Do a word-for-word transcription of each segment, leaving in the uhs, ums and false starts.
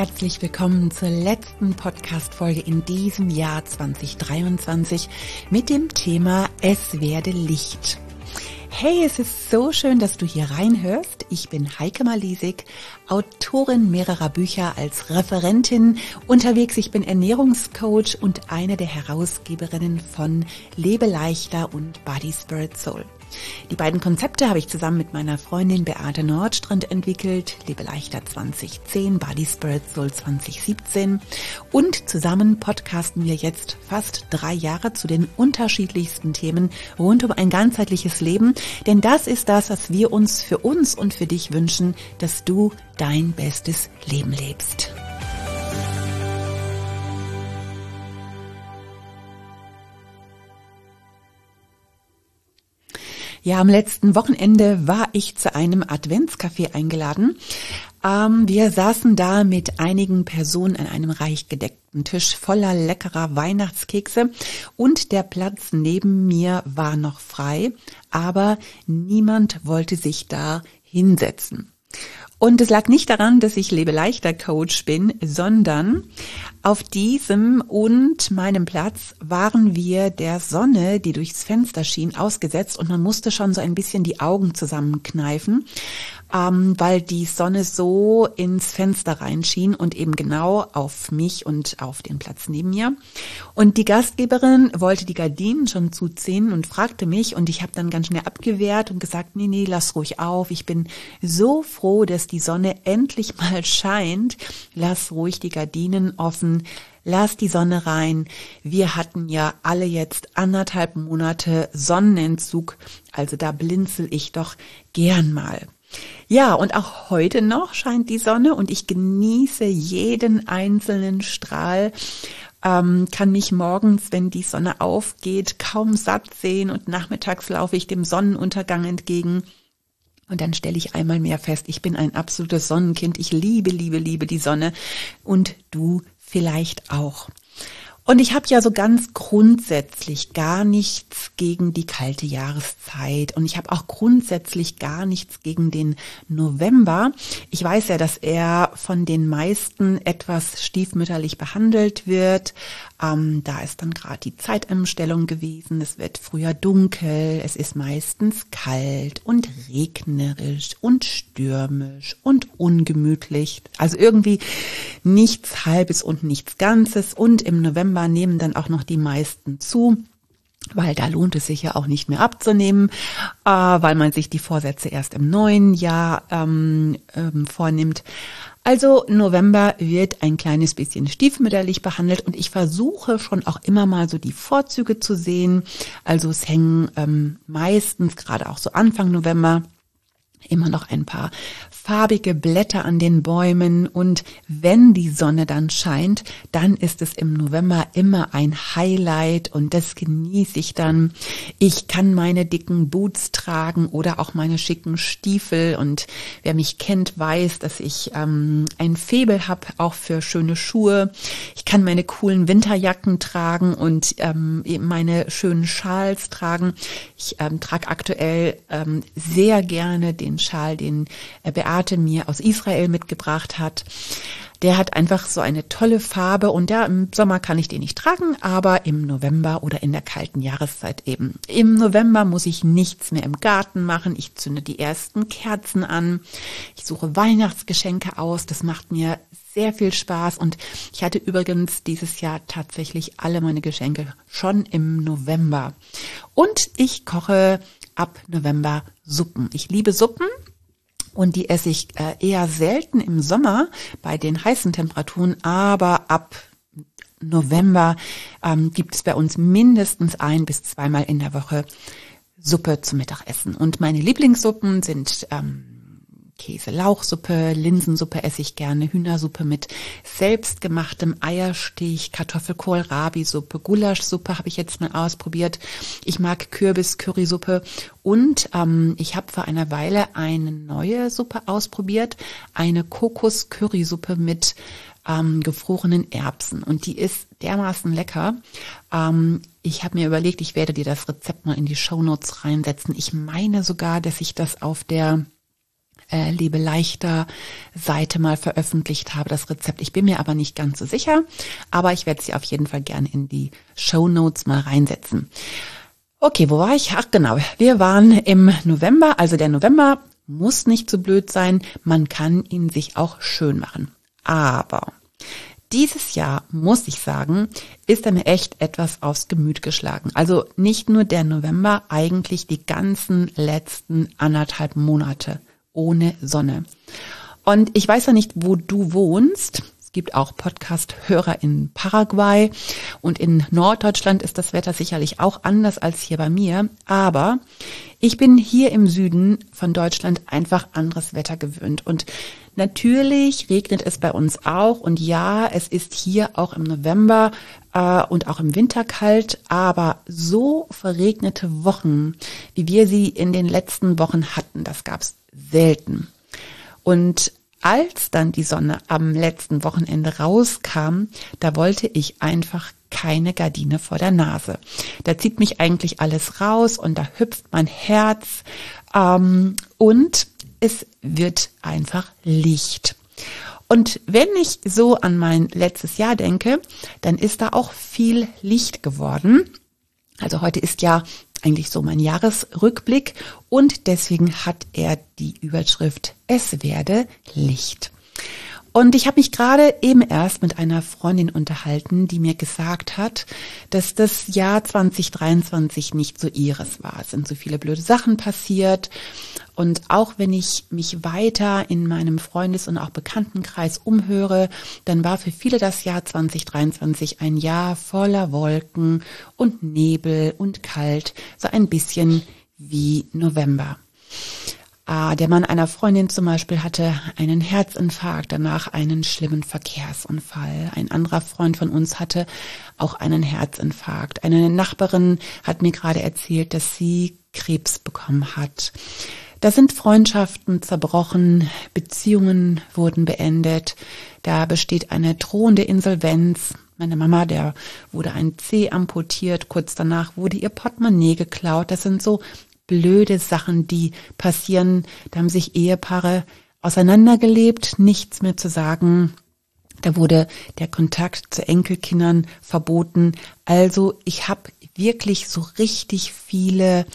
herzlich willkommen zur letzten Podcast-Folge in diesem Jahr zwanzig dreiundzwanzig mit dem Thema Es werde Licht. Hey, es ist so schön, dass du hier reinhörst. Ich bin Heike Malisig, Autorin mehrerer Bücher als Referentin unterwegs. Ich bin Ernährungscoach und eine der Herausgeberinnen von Lebe leichter und Body, Spirit, Soul. Die beiden Konzepte habe ich zusammen mit meiner Freundin Beate Nordstrand entwickelt. Lebe leichter zwanzig zehn, Body, Spirit, Soul zwanzig siebzehn. Und zusammen podcasten wir jetzt fast drei Jahre zu den unterschiedlichsten Themen rund um ein ganzheitliches Leben. Denn das ist das, was wir uns für uns und für dich wünschen, dass du dein bestes Leben lebst. Ja, am letzten Wochenende war ich zu einem Adventscafé eingeladen. Ähm, wir saßen da mit einigen Personen an einem reich gedeckten Tisch voller leckerer Weihnachtskekse und der Platz neben mir war noch frei, aber niemand wollte sich da hinsetzen. Und es lag nicht daran, dass ich Lebe leichter Coach bin, sondern auf diesem und meinem Platz waren wir der Sonne, die durchs Fenster schien, ausgesetzt und man musste schon so ein bisschen die Augen zusammenkneifen, ähm, weil die Sonne so ins Fenster reinschien und eben genau auf mich und auf den Platz neben mir. Und die Gastgeberin wollte die Gardinen schon zuziehen und fragte mich und ich habe dann ganz schnell abgewehrt und gesagt, nee, nee, lass ruhig auf. Ich bin so froh, dass die Sonne endlich mal scheint. Lass ruhig die Gardinen offen. Lass die Sonne rein. Wir hatten ja alle jetzt anderthalb Monate Sonnenentzug, also da blinzel ich doch gern mal. Ja, und auch heute noch scheint die Sonne und ich genieße jeden einzelnen Strahl, ähm, kann mich morgens, wenn die Sonne aufgeht, kaum satt sehen und nachmittags laufe ich dem Sonnenuntergang entgegen. Und dann stelle ich einmal mehr fest, ich bin ein absolutes Sonnenkind. Ich liebe, liebe, liebe die Sonne und du vielleicht auch. Und ich habe ja so ganz grundsätzlich gar nichts gegen die kalte Jahreszeit und ich habe auch grundsätzlich gar nichts gegen den November. Ich weiß ja, dass er von den meisten etwas stiefmütterlich behandelt wird. Ähm, da ist dann gerade die Zeitumstellung gewesen. Es wird früher dunkel, es ist meistens kalt und regnerisch und stürmisch und ungemütlich. Also irgendwie nichts Halbes und nichts Ganzes und im November nehmen dann auch noch die meisten zu, weil da lohnt es sich ja auch nicht mehr abzunehmen, äh, weil man sich die Vorsätze erst im neuen Jahr ähm, ähm, vornimmt. Also November wird ein kleines bisschen stiefmütterlich behandelt und ich versuche schon auch immer mal so die Vorzüge zu sehen. Also es hängen ähm, meistens, gerade auch so Anfang November, immer noch ein paar farbige Blätter an den Bäumen und wenn die Sonne dann scheint, dann ist es im November immer ein Highlight und das genieße ich dann. Ich kann meine dicken Boots tragen oder auch meine schicken Stiefel und wer mich kennt, weiß, dass ich ähm, ein Faible habe, auch für schöne Schuhe. Ich kann meine coolen Winterjacken tragen und ähm, meine schönen Schals tragen. Ich ähm, trage aktuell ähm, sehr gerne den Schal, den äh, Beate mir aus Israel mitgebracht hat. Der hat einfach so eine tolle Farbe und ja, im Sommer kann ich den nicht tragen, aber im November oder in der kalten Jahreszeit eben. Im November muss ich nichts mehr im Garten machen. Ich zünde die ersten Kerzen an. Ich suche Weihnachtsgeschenke aus. Das macht mir sehr viel Spaß und ich hatte übrigens dieses Jahr tatsächlich alle meine Geschenke schon im November. Und ich koche ab November Suppen. Ich liebe Suppen. Und die esse ich äh, eher selten im Sommer bei den heißen Temperaturen, aber ab November ähm, gibt es bei uns mindestens ein bis zweimal in der Woche Suppe zum Mittagessen. Und meine Lieblingssuppen sind ähm, Käse-Lauchsuppe, Linsensuppe esse ich gerne, Hühnersuppe mit selbstgemachtem Eierstich, Kartoffelkohl-Rabi-Suppe, Gulaschsuppe habe ich jetzt mal ausprobiert. Ich mag Kürbis-Currysuppe und ähm, ich habe vor einer Weile eine neue Suppe ausprobiert, eine Kokos-Currysuppe mit ähm, gefrorenen Erbsen und die ist dermaßen lecker. Ähm, ich habe mir überlegt, ich werde dir das Rezept mal in die Shownotes reinsetzen. Ich meine sogar, dass ich das auf der äh, Lebe leichter Seite mal veröffentlicht habe, das Rezept. Ich bin mir aber nicht ganz so sicher, aber ich werde sie auf jeden Fall gerne in die Shownotes mal reinsetzen. Okay, wo war ich? Ach genau, wir waren im November, also der November muss nicht so blöd sein, man kann ihn sich auch schön machen. Aber dieses Jahr, muss ich sagen, ist er mir echt etwas aufs Gemüt geschlagen. Also nicht nur der November, eigentlich die ganzen letzten anderthalb Monate ohne Sonne. Und ich weiß ja nicht, wo du wohnst. Es gibt auch Podcast-Hörer in Paraguay und in Norddeutschland ist das Wetter sicherlich auch anders als hier bei mir. Aber ich bin hier im Süden von Deutschland einfach anderes Wetter gewöhnt. Und natürlich regnet es bei uns auch. Und ja, es ist hier auch im November äh, und auch im Winter kalt. Aber so verregnete Wochen, wie wir sie in den letzten Wochen hatten, das gab es selten. Und als dann die Sonne am letzten Wochenende rauskam, da wollte ich einfach keine Gardine vor der Nase. Da zieht mich eigentlich alles raus und da hüpft mein Herz ähm, und es wird einfach Licht. Und wenn ich so an mein letztes Jahr denke, dann ist da auch viel Licht geworden. Also heute ist ja eigentlich so mein Jahresrückblick und deswegen hat er die Überschrift Es werde Licht. Und ich habe mich gerade eben erst mit einer Freundin unterhalten, die mir gesagt hat, dass das Jahr zwanzig dreiundzwanzig nicht so ihres war. Es sind so viele blöde Sachen passiert. Und auch wenn ich mich weiter in meinem Freundes- und auch Bekanntenkreis umhöre, dann war für viele das Jahr zwanzig dreiundzwanzig ein Jahr voller Wolken und Nebel und kalt, so ein bisschen wie November. Ah, der Mann einer Freundin zum Beispiel hatte einen Herzinfarkt, danach einen schlimmen Verkehrsunfall. Ein anderer Freund von uns hatte auch einen Herzinfarkt. Eine Nachbarin hat mir gerade erzählt, dass sie Krebs bekommen hat. Da sind Freundschaften zerbrochen, Beziehungen wurden beendet, da besteht eine drohende Insolvenz. Meine Mama, der wurde ein Zeh amputiert, kurz danach wurde ihr Portemonnaie geklaut. Das sind so blöde Sachen, die passieren. Da haben sich Ehepaare auseinandergelebt, nichts mehr zu sagen. Da wurde der Kontakt zu Enkelkindern verboten. Also ich habe wirklich so richtig viele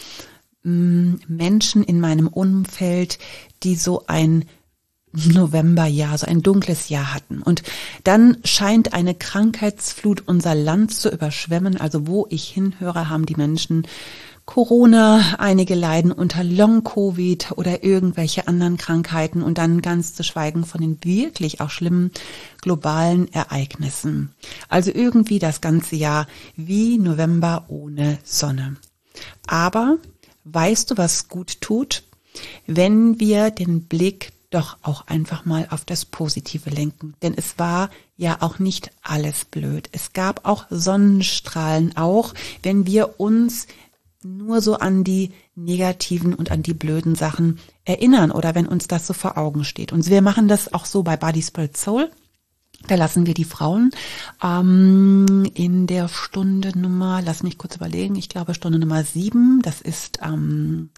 mh, Menschen in meinem Umfeld, die so ein Novemberjahr, so ein dunkles Jahr hatten. Und dann scheint eine Krankheitsflut unser Land zu überschwemmen. Also wo ich hinhöre, haben die Menschen Corona, einige leiden unter Long-Covid oder irgendwelche anderen Krankheiten und dann ganz zu schweigen von den wirklich auch schlimmen globalen Ereignissen. Also irgendwie das ganze Jahr wie November ohne Sonne. Aber weißt du, was gut tut? Wenn wir den Blick doch auch einfach mal auf das Positive lenken. Denn es war ja auch nicht alles blöd. Es gab auch Sonnenstrahlen, auch wenn wir uns nur so an die negativen und an die blöden Sachen erinnern oder wenn uns das so vor Augen steht. Und wir machen das auch so bei Body, Spirit, Soul. Da lassen wir die Frauen ähm, in der Stunde Nummer, lass mich kurz überlegen, ich glaube Stunde Nummer sieben, das ist ähm,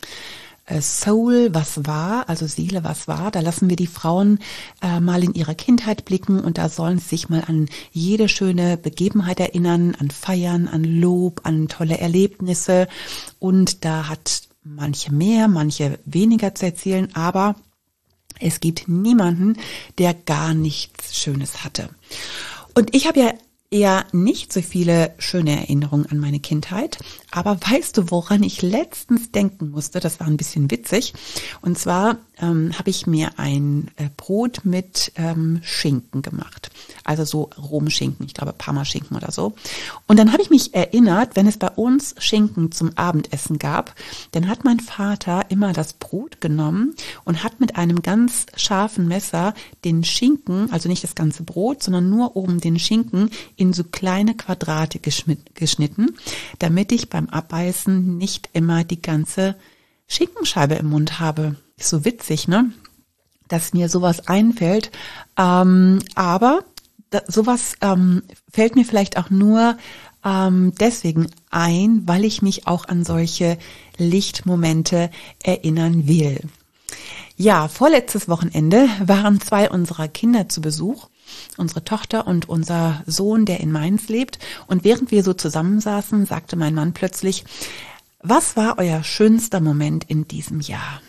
Soul, was war, also Seele, was war, da lassen wir die Frauen äh, mal in ihre Kindheit blicken und da sollen sie sich mal an jede schöne Begebenheit erinnern, an Feiern, an Lob, an tolle Erlebnisse und da hat manche mehr, manche weniger zu erzählen, aber es gibt niemanden, der gar nichts Schönes hatte. Und ich habe ja eher nicht so viele schöne Erinnerungen an meine Kindheit, aber weißt du, woran ich letztens denken musste? Das war ein bisschen witzig. Und zwar ähm, habe ich mir ein äh, Brot mit ähm, Schinken gemacht. Also so Romschinken, ich glaube Parmaschinken oder so. Und dann habe ich mich erinnert, wenn es bei uns Schinken zum Abendessen gab, dann hat mein Vater immer das Brot genommen und hat mit einem ganz scharfen Messer den Schinken, also nicht das ganze Brot, sondern nur oben den Schinken in so kleine Quadrate geschnitten, damit ich beim Abbeißen nicht immer die ganze Schinkenscheibe im Mund habe. Ist so witzig, ne? Dass mir sowas einfällt. Ähm, aber da, sowas ähm, fällt mir vielleicht auch nur ähm, deswegen ein, weil ich mich auch an solche Lichtmomente erinnern will. Ja, vorletztes Wochenende waren zwei unserer Kinder zu Besuch, unsere Tochter und unser Sohn, der in Mainz lebt. Und während wir so zusammensaßen, sagte mein Mann plötzlich: Was war euer schönster Moment in diesem Jahr?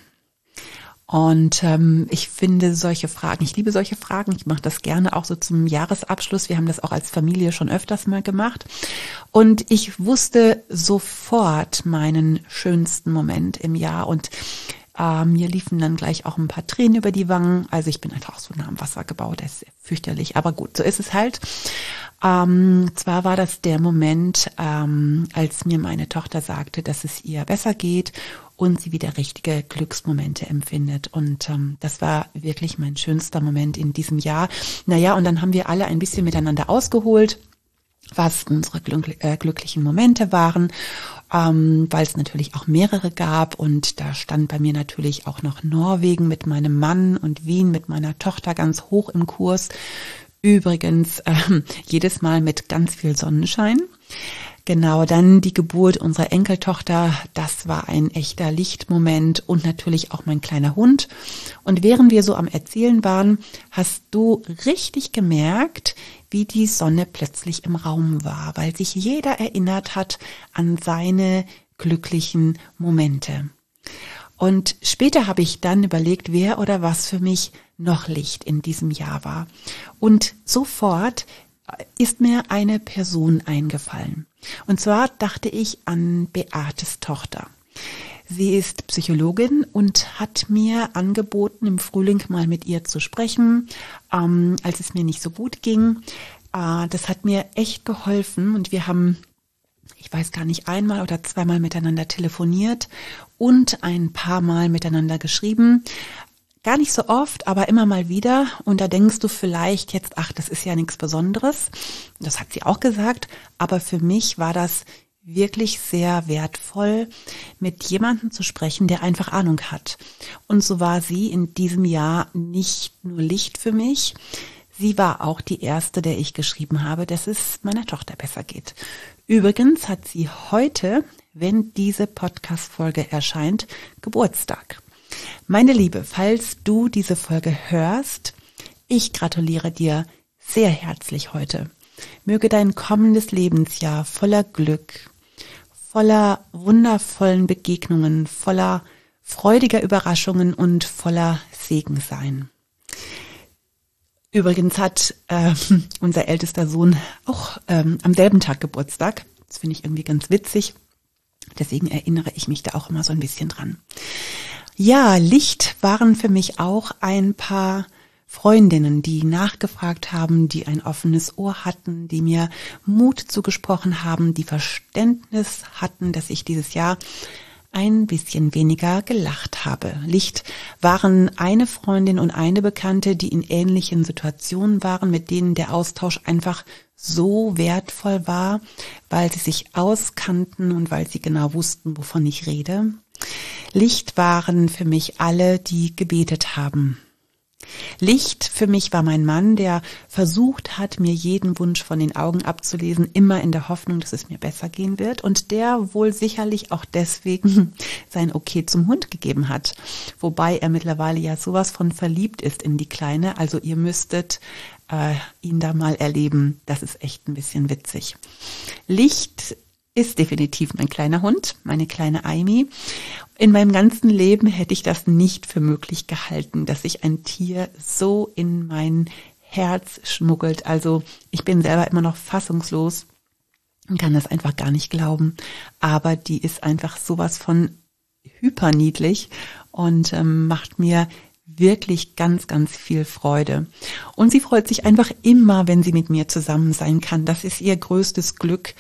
Und ähm, ich finde solche Fragen, ich liebe solche Fragen, ich mache das gerne auch so zum Jahresabschluss. Wir haben das auch als Familie schon öfters mal gemacht. Und ich wusste sofort meinen schönsten Moment im Jahr und äh, mir liefen dann gleich auch ein paar Tränen über die Wangen. Also ich bin einfach so nah am Wasser gebaut, das ist fürchterlich. Aber gut, so ist es halt. Ähm, zwar war das der Moment, ähm, als mir meine Tochter sagte, dass es ihr besser geht und sie wieder richtige Glücksmomente empfindet. Und ähm, das war wirklich mein schönster Moment in diesem Jahr. Naja, und dann haben wir alle ein bisschen miteinander ausgeholt, was unsere glück- äh, glücklichen Momente waren, ähm, weil es natürlich auch mehrere gab. Und da stand bei mir natürlich auch noch Norwegen mit meinem Mann und Wien mit meiner Tochter ganz hoch im Kurs. Übrigens ähm, jedes Mal mit ganz viel Sonnenschein. Genau, dann die Geburt unserer Enkeltochter, das war ein echter Lichtmoment und natürlich auch mein kleiner Hund. Und während wir so am Erzählen waren, hast du richtig gemerkt, wie die Sonne plötzlich im Raum war, weil sich jeder erinnert hat an seine glücklichen Momente. Und später habe ich dann überlegt, wer oder was für mich noch Licht in diesem Jahr war. Und sofort ist mir eine Person eingefallen. Und zwar dachte ich an Beates Tochter. Sie ist Psychologin und hat mir angeboten, im Frühling mal mit ihr zu sprechen, ähm, als es mir nicht so gut ging. Äh, das hat mir echt geholfen und wir haben, ich weiß gar nicht, einmal oder zweimal miteinander telefoniert und ein paar Mal miteinander geschrieben. Gar nicht so oft, aber immer mal wieder. Und da denkst du vielleicht jetzt, ach, das ist ja nichts Besonderes. Das hat sie auch gesagt. Aber für mich war das wirklich sehr wertvoll, mit jemandem zu sprechen, der einfach Ahnung hat. Und so war sie in diesem Jahr nicht nur Licht für mich. Sie war auch die erste, der ich geschrieben habe, dass es meiner Tochter besser geht. Übrigens hat sie heute, wenn diese Podcast-Folge erscheint, Geburtstag. Meine Liebe, falls du diese Folge hörst, ich gratuliere dir sehr herzlich heute. Möge dein kommendes Lebensjahr voller Glück, voller wundervollen Begegnungen, voller freudiger Überraschungen und voller Segen sein. Übrigens hat äh, unser ältester Sohn auch ähm, am selben Tag Geburtstag. Das finde ich irgendwie ganz witzig. Deswegen erinnere ich mich da auch immer so ein bisschen dran. Ja, Licht waren für mich auch ein paar Freundinnen, die nachgefragt haben, die ein offenes Ohr hatten, die mir Mut zugesprochen haben, die Verständnis hatten, dass ich dieses Jahr ein bisschen weniger gelacht habe. Licht waren eine Freundin und eine Bekannte, die in ähnlichen Situationen waren, mit denen der Austausch einfach so wertvoll war, weil sie sich auskannten und weil sie genau wussten, wovon ich rede. Licht waren für mich alle, die gebetet haben. Licht für mich war mein Mann, der versucht hat, mir jeden Wunsch von den Augen abzulesen, immer in der Hoffnung, dass es mir besser gehen wird und der wohl sicherlich auch deswegen sein Okay zum Hund gegeben hat. Wobei er mittlerweile ja sowas von verliebt ist in die Kleine, also ihr müsstet äh, ihn da mal erleben. Das ist echt ein bisschen witzig. Licht ist definitiv mein kleiner Hund, meine kleine Aimi. In meinem ganzen Leben hätte ich das nicht für möglich gehalten, dass sich ein Tier so in mein Herz schmuggelt. Also ich bin selber immer noch fassungslos und kann das einfach gar nicht glauben. Aber die ist einfach sowas von hyperniedlich und ähm, macht mir wirklich ganz, ganz viel Freude. Und sie freut sich einfach immer, wenn sie mit mir zusammen sein kann. Das ist ihr größtes Glück.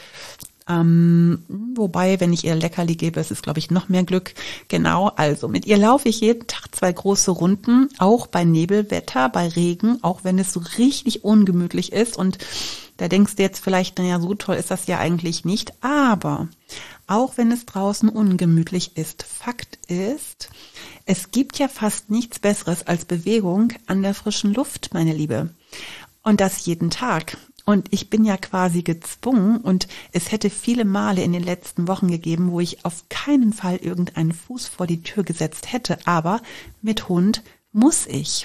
Ähm, wobei, wenn ich ihr Leckerli gebe, ist es, glaube ich, noch mehr Glück. Genau, also mit ihr laufe ich jeden Tag zwei große Runden, auch bei Nebelwetter, bei Regen, auch wenn es so richtig ungemütlich ist. Und da denkst du jetzt vielleicht, naja, so toll ist das ja eigentlich nicht. Aber auch wenn es draußen ungemütlich ist, Fakt ist, es gibt ja fast nichts Besseres als Bewegung an der frischen Luft, meine Liebe. Und das jeden Tag. Und ich bin ja quasi gezwungen und es hätte viele Male in den letzten Wochen gegeben, wo ich auf keinen Fall irgendeinen Fuß vor die Tür gesetzt hätte. Aber mit Hund muss ich.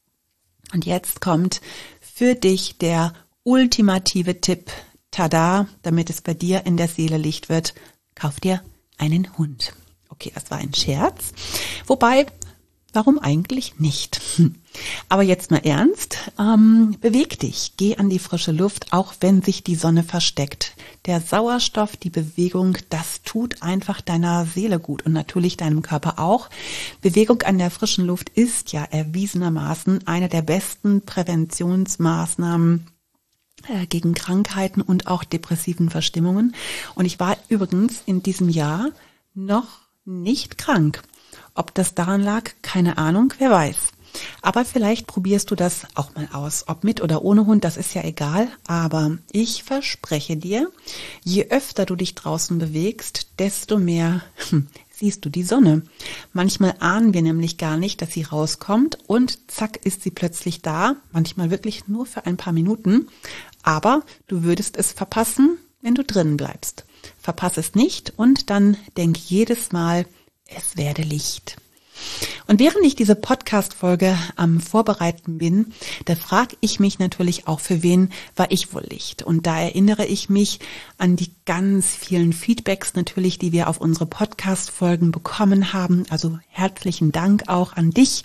Und jetzt kommt für dich der ultimative Tipp. Tada, damit es bei dir in der Seele Licht wird. Kauf dir einen Hund. Okay, das war ein Scherz. Wobei, warum eigentlich nicht? Aber jetzt mal ernst, ähm, beweg dich, geh an die frische Luft, auch wenn sich die Sonne versteckt. Der Sauerstoff, die Bewegung, das tut einfach deiner Seele gut und natürlich deinem Körper auch. Bewegung an der frischen Luft ist ja erwiesenermaßen eine der besten Präventionsmaßnahmen äh, gegen Krankheiten und auch depressiven Verstimmungen. Und ich war übrigens in diesem Jahr noch nicht krank. Ob das daran lag, keine Ahnung, wer weiß. Aber vielleicht probierst du das auch mal aus. Ob mit oder ohne Hund, das ist ja egal. Aber ich verspreche dir, je öfter du dich draußen bewegst, desto mehr hm, siehst du die Sonne. Manchmal ahnen wir nämlich gar nicht, dass sie rauskommt und zack ist sie plötzlich da. Manchmal wirklich nur für ein paar Minuten. Aber du würdest es verpassen, wenn du drinnen bleibst. Verpass es nicht und dann denk jedes Mal, es werde Licht. Und während ich diese Podcast-Folge am Vorbereiten bin, da frage ich mich natürlich auch, für wen war ich wohl Licht? Und da erinnere ich mich an die ganz vielen Feedbacks natürlich, die wir auf unsere Podcast-Folgen bekommen haben. Also herzlichen Dank auch an dich.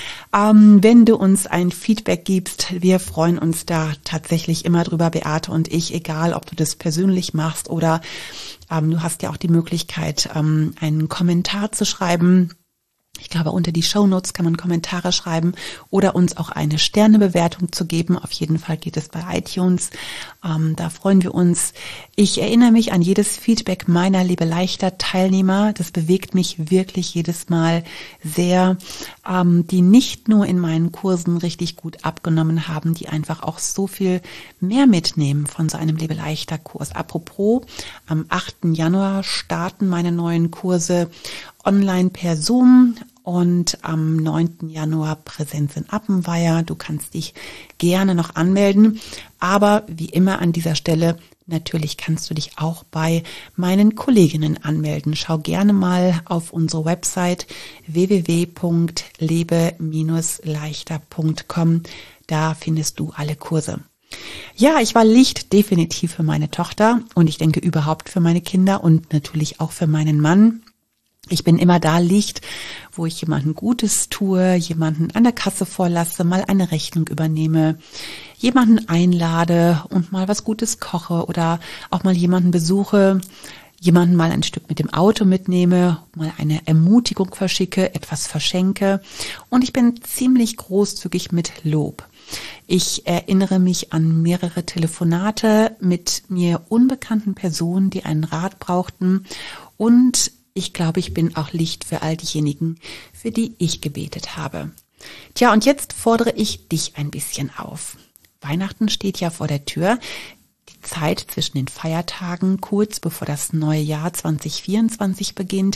Ähm, wenn du uns ein Feedback gibst, wir freuen uns da tatsächlich immer drüber, Beate und ich, egal ob du das persönlich machst oder ähm, du hast ja auch die Möglichkeit, ähm, einen Kommentar zu schreiben. Ich glaube, unter die Shownotes kann man Kommentare schreiben oder uns auch eine Sternebewertung zu geben. Auf jeden Fall geht es bei iTunes. Ähm, da freuen wir uns. Ich erinnere mich an jedes Feedback meiner Liebe Leichter Teilnehmer. Das bewegt mich wirklich jedes Mal sehr, ähm, die nicht nur in meinen Kursen richtig gut abgenommen haben, die einfach auch so viel mehr mitnehmen von so einem Liebe Leichter Kurs. Apropos, am achten Januar starten meine neuen Kurse online per Zoom und am neunten Januar Präsenz in Appenweier. Du kannst dich gerne noch anmelden, aber wie immer an dieser Stelle, natürlich kannst du dich auch bei meinen Kolleginnen anmelden. Schau gerne mal auf unsere Website w w w punkt lebe Bindestrich leichter punkt com. Da findest du alle Kurse. Ja, ich war Licht definitiv für meine Tochter und ich denke überhaupt für meine Kinder und natürlich auch für meinen Mann. Ich bin immer da Licht, wo ich jemandem Gutes tue, jemanden an der Kasse vorlasse, mal eine Rechnung übernehme, jemanden einlade und mal was Gutes koche oder auch mal jemanden besuche, jemanden mal ein Stück mit dem Auto mitnehme, mal eine Ermutigung verschicke, etwas verschenke und ich bin ziemlich großzügig mit Lob. Ich erinnere mich an mehrere Telefonate mit mir unbekannten Personen, die einen Rat brauchten und ich glaube, ich bin auch Licht für all diejenigen, für die ich gebetet habe. Tja, und jetzt fordere ich dich ein bisschen auf. Weihnachten steht ja vor der Tür. Die Zeit zwischen den Feiertagen, kurz bevor das neue Jahr zwanzig vierundzwanzig beginnt.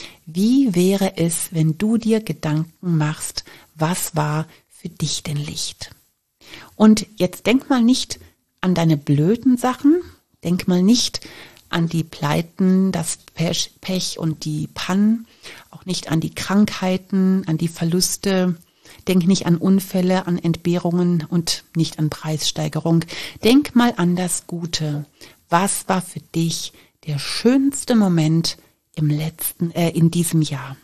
Wie wäre es, wenn du dir Gedanken machst, was war für dich denn Licht? Und jetzt denk mal nicht an deine blöden Sachen, denk mal nicht an die Pleiten, das Pech, Pech und die Pannen, auch nicht an die Krankheiten, an die Verluste. Denk nicht an Unfälle, an Entbehrungen und nicht an Preissteigerung. Denk mal an das Gute. Was war für dich der schönste Moment im letzten, äh, in diesem Jahr?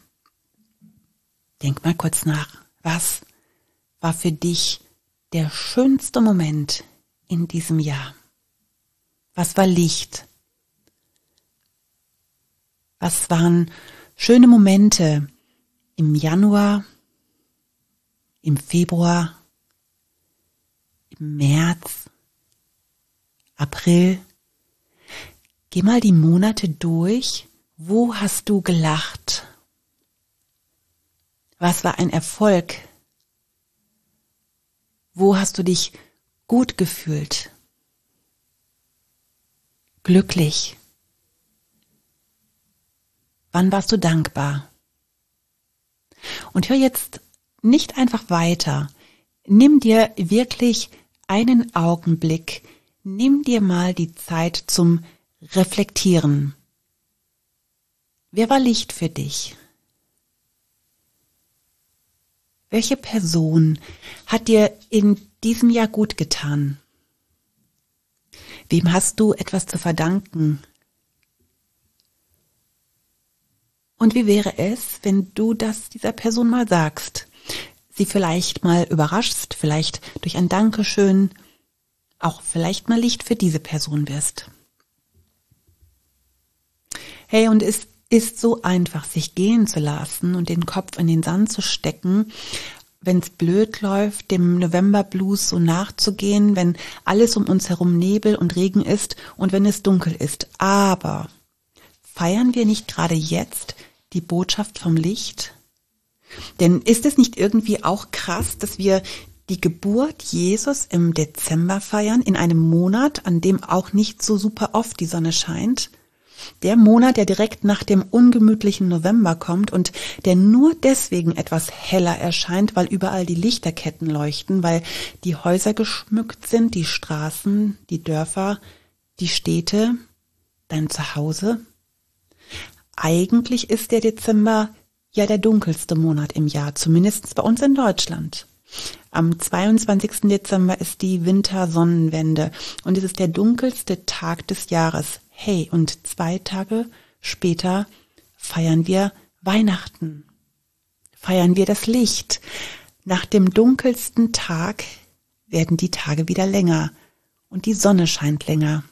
Denk mal kurz nach. Was war für dich der schönste Moment in diesem Jahr? Was war Licht? Was waren schöne Momente im Januar, im Februar, im März, April? Geh mal die Monate durch. Wo hast du gelacht? Was war ein Erfolg? Wo hast du dich gut gefühlt? Glücklich? Wann warst du dankbar? Und hör jetzt nicht einfach weiter. Nimm dir wirklich einen Augenblick. nimm dir mal die Zeit zum Reflektieren. Wer war Licht für dich? Welche Person hat dir in diesem Jahr gut getan? Wem hast du etwas zu verdanken? Und wie wäre es, wenn du das dieser Person mal sagst? Sie vielleicht mal überraschst, vielleicht durch ein Dankeschön, auch vielleicht mal Licht für diese Person wirst. Hey, und es ist so einfach, sich gehen zu lassen und den Kopf in den Sand zu stecken, wenn es blöd läuft, dem November-Blues so nachzugehen, wenn alles um uns herum Nebel und Regen ist und wenn es dunkel ist. Aber feiern wir nicht gerade jetzt die Botschaft vom Licht? Denn ist es nicht irgendwie auch krass, dass wir die Geburt Jesus im Dezember feiern, in einem Monat, an dem auch nicht so super oft die Sonne scheint? Der Monat, der direkt nach dem ungemütlichen November kommt und der nur deswegen etwas heller erscheint, weil überall die Lichterketten leuchten, weil die Häuser geschmückt sind, die Straßen, die Dörfer, die Städte, dein Zuhause. Eigentlich ist der Dezember ja der dunkelste Monat im Jahr, zumindest bei uns in Deutschland. Am zweiundzwanzigsten Dezember ist die Wintersonnenwende und es ist der dunkelste Tag des Jahres. Hey, und zwei Tage später feiern wir Weihnachten. Feiern wir das Licht. Nach dem dunkelsten Tag werden die Tage wieder länger und die Sonne scheint länger.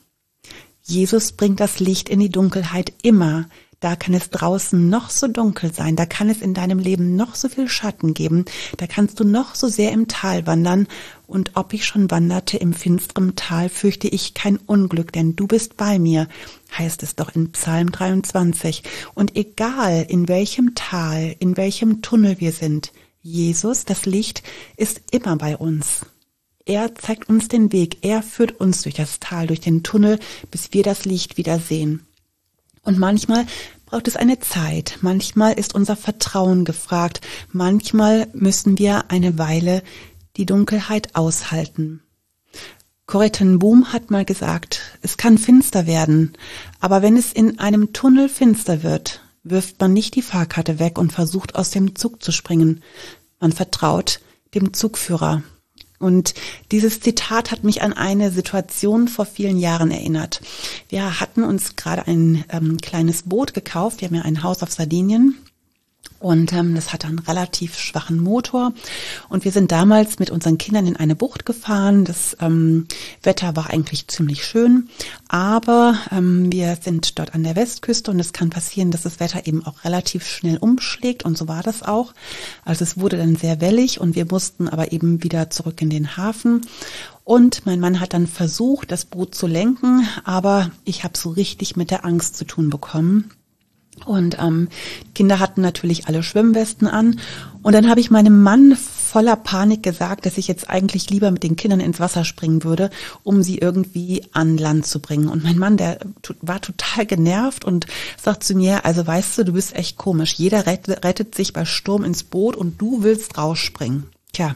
Jesus bringt das Licht in die Dunkelheit immer. Da kann es draußen noch so dunkel sein, da kann es in deinem Leben noch so viel Schatten geben, da kannst du noch so sehr im Tal wandern und ob ich schon wanderte im finsteren Tal, fürchte ich kein Unglück, denn du bist bei mir, heißt es doch in Psalm dreiundzwanzig. Und egal in welchem Tal, in welchem Tunnel wir sind, Jesus, das Licht, ist immer bei uns. Er zeigt uns den Weg, er führt uns durch das Tal, durch den Tunnel, bis wir das Licht wieder sehen. Und manchmal braucht es eine Zeit, manchmal ist unser Vertrauen gefragt, manchmal müssen wir eine Weile die Dunkelheit aushalten. Corrie ten Boom hat mal gesagt, es kann finster werden, aber wenn es in einem Tunnel finster wird, wirft man nicht die Fahrkarte weg und versucht aus dem Zug zu springen. Man vertraut dem Zugführer. Und dieses Zitat hat mich an eine Situation vor vielen Jahren erinnert. Wir hatten uns gerade ein ähm, kleines Boot gekauft. Wir haben ja ein Haus auf Sardinien und ähm, das hatte einen relativ schwachen Motor. Und wir sind damals mit unseren Kindern in eine Bucht gefahren. Das ähm, Wetter war eigentlich ziemlich schön, aber ähm, wir sind dort an der Westküste und es kann passieren, dass das Wetter eben auch relativ schnell umschlägt und so war das auch. Also es wurde dann sehr wellig und wir mussten aber eben wieder zurück in den Hafen. Und mein Mann hat dann versucht, das Boot zu lenken, aber ich habe so richtig mit der Angst zu tun bekommen. Und ähm, Kinder hatten natürlich alle Schwimmwesten an. Und dann habe ich meinem Mann voller Panik gesagt, dass ich jetzt eigentlich lieber mit den Kindern ins Wasser springen würde, um sie irgendwie an Land zu bringen. Und mein Mann, der war total genervt und sagt zu mir, also weißt du, du bist echt komisch. Jeder rettet, rettet sich bei Sturm ins Boot und du willst rausspringen. Tja.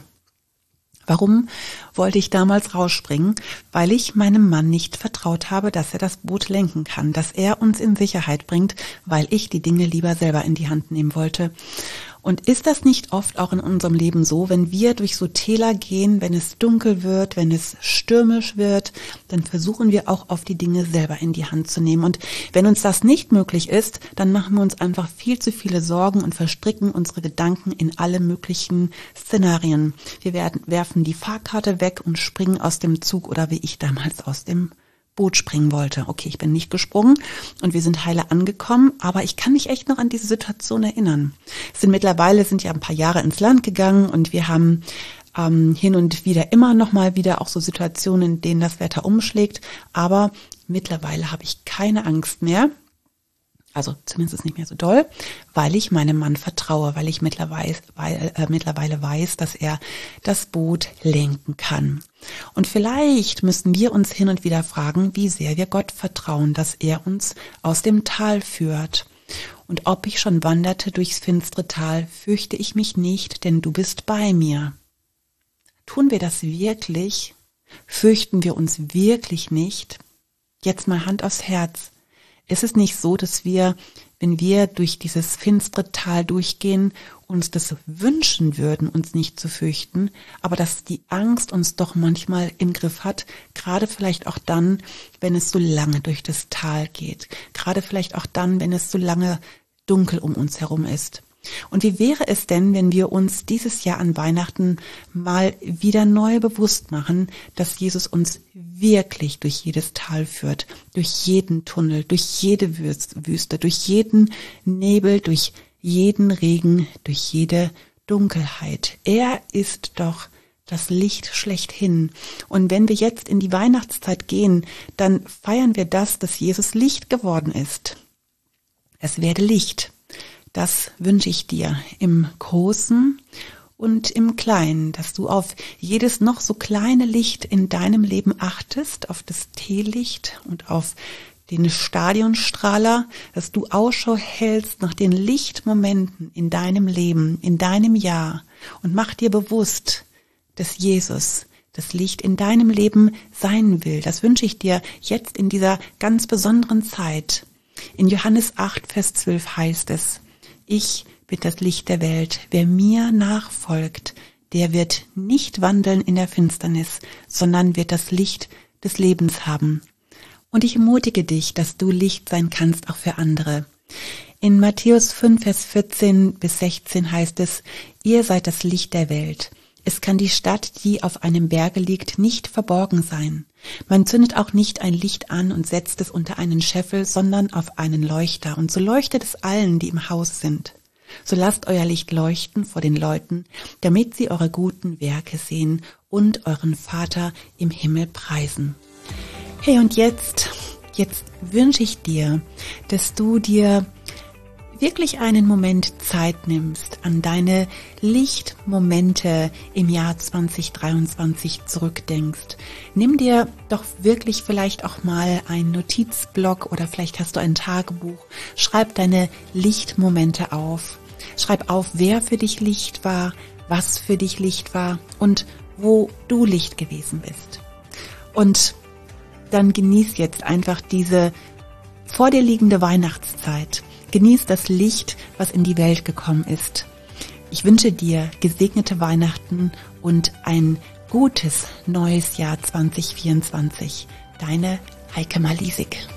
Warum wollte ich damals rausspringen? Weil ich meinem Mann nicht vertraut habe, dass er das Boot lenken kann, dass er uns in Sicherheit bringt, weil ich die Dinge lieber selber in die Hand nehmen wollte. Und ist das nicht oft auch in unserem Leben so, wenn wir durch so Täler gehen, wenn es dunkel wird, wenn es stürmisch wird, dann versuchen wir auch oft die Dinge selber in die Hand zu nehmen. Und wenn uns das nicht möglich ist, dann machen wir uns einfach viel zu viele Sorgen und verstricken unsere Gedanken in alle möglichen Szenarien. Wir werden, werfen die Fahrkarte weg und springen aus dem Zug oder wie ich damals aus dem Boot springen wollte. Okay, ich bin nicht gesprungen und wir sind heile angekommen, aber ich kann mich echt noch an diese Situation erinnern. Es sind mittlerweile sind ja ein paar Jahre ins Land gegangen und wir haben ähm, hin und wieder immer noch mal wieder auch so Situationen, in denen das Wetter umschlägt, aber mittlerweile habe ich keine Angst mehr. Also zumindest nicht mehr so doll, weil ich meinem Mann vertraue, weil ich mittlerweile, weil, äh, mittlerweile weiß, dass er das Boot lenken kann. Und vielleicht müssen wir uns hin und wieder fragen, wie sehr wir Gott vertrauen, dass er uns aus dem Tal führt. Und ob ich schon wanderte durchs finstere Tal, fürchte ich mich nicht, denn du bist bei mir. Tun wir das wirklich? Fürchten wir uns wirklich nicht? Jetzt mal Hand aufs Herz. Ist es nicht so, dass wir, wenn wir durch dieses finstere Tal durchgehen, uns das wünschen würden, uns nicht zu fürchten, aber dass die Angst uns doch manchmal im Griff hat, gerade vielleicht auch dann, wenn es so lange durch das Tal geht, gerade vielleicht auch dann, wenn es so lange dunkel um uns herum ist. Und wie wäre es denn, wenn wir uns dieses Jahr an Weihnachten mal wieder neu bewusst machen, dass Jesus uns wirklich durch jedes Tal führt, durch jeden Tunnel, durch jede Wüste, durch jeden Nebel, durch jeden Regen, durch jede Dunkelheit. Er ist doch das Licht schlechthin. Und wenn wir jetzt in die Weihnachtszeit gehen, dann feiern wir das, dass Jesus Licht geworden ist. Es werde Licht. Das wünsche ich dir im Großen und im Kleinen, dass du auf jedes noch so kleine Licht in deinem Leben achtest, auf das Teelicht und auf den Stadionstrahler, dass du Ausschau hältst nach den Lichtmomenten in deinem Leben, in deinem Jahr und mach dir bewusst, dass Jesus das Licht in deinem Leben sein will. Das wünsche ich dir jetzt in dieser ganz besonderen Zeit. In Johannes acht, Vers zwölf heißt es: Ich bin das Licht der Welt. Wer mir nachfolgt, der wird nicht wandeln in der Finsternis, sondern wird das Licht des Lebens haben. Und ich ermutige dich, dass du Licht sein kannst, auch für andere. In Matthäus fünf, Vers vierzehn bis sechzehn heißt es: Ihr seid das Licht der Welt. Es kann die Stadt, die auf einem Berge liegt, nicht verborgen sein. Man zündet auch nicht ein Licht an und setzt es unter einen Scheffel, sondern auf einen Leuchter. Und so leuchtet es allen, die im Haus sind. So lasst euer Licht leuchten vor den Leuten, damit sie eure guten Werke sehen und euren Vater im Himmel preisen. Hey, und jetzt, jetzt wünsche ich dir, dass du dir wirklich einen Moment Zeit nimmst, an deine Lichtmomente im Jahr zwanzig dreiundzwanzig zurückdenkst. Nimm dir doch wirklich vielleicht auch mal einen Notizblock oder vielleicht hast du ein Tagebuch. Schreib deine Lichtmomente auf. Schreib auf, wer für dich Licht war, was für dich Licht war und wo du Licht gewesen bist. Und dann genieß jetzt einfach diese vor dir liegende Weihnachtszeit. Genieß das Licht, was in die Welt gekommen ist. Ich wünsche dir gesegnete Weihnachten und ein gutes neues Jahr zwanzig vierundzwanzig. Deine Heike Malisik.